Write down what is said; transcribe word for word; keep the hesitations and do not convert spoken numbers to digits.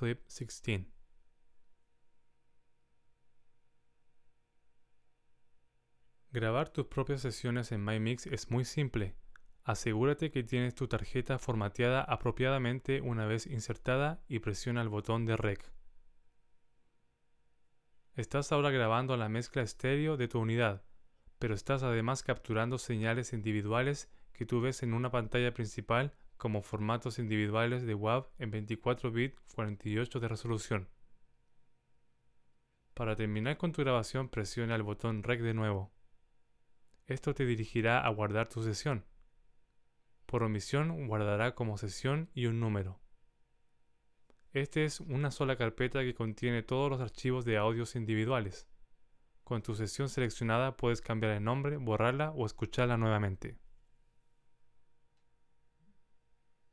Clip dieciséis. Grabar tus propias sesiones en MyMix es muy simple. Asegúrate que tienes tu tarjeta formateada apropiadamente una vez insertada y presiona el botón de Rec. Estás ahora grabando la mezcla estéreo de tu unidad, pero estás además capturando señales individuales que tú ves en una pantalla principal como formatos individuales de W A V en veinticuatro bits cuarenta y ocho de resolución. Para terminar con tu grabación, presiona el botón Rec de nuevo. Esto te dirigirá a guardar tu sesión. Por omisión, guardará como sesión y un número. Este es una sola carpeta que contiene todos los archivos de audios individuales. Con tu sesión seleccionada puedes cambiar el nombre, borrarla o escucharla nuevamente.